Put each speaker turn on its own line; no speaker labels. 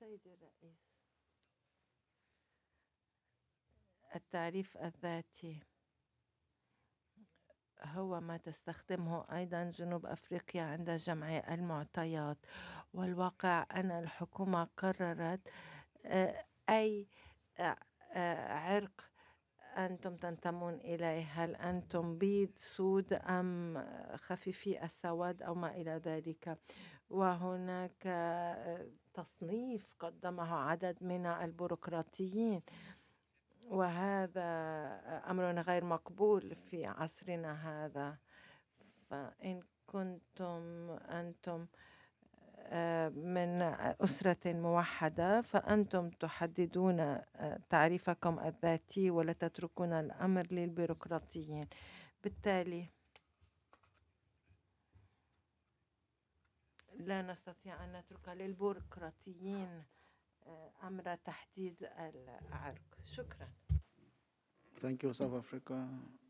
سيدي الرئيس، التعريف الذاتي هو ما تستخدمه أيضا جنوب أفريقيا عند جمع المعطيات، والواقع أن الحكومة قررت أي عرق أنتم تنتمون إليه، هل أنتم بيض سود أم خفيفي السواد أو ما إلى ذلك. وهناك تصنيف قدمه عدد من البيروقراطيين، وهذا أمر غير مقبول في عصرنا هذا. فإن كنتم أنتم من أسرة موحدة فأنتم تحددون تعريفكم الذاتي ولا تتركون الأمر للبيروقراطيين. بالتالي لا نستطيع أن نترك للبيروقراطيين أمر تحديد العرق. شكرا.
Thank you, South Africa.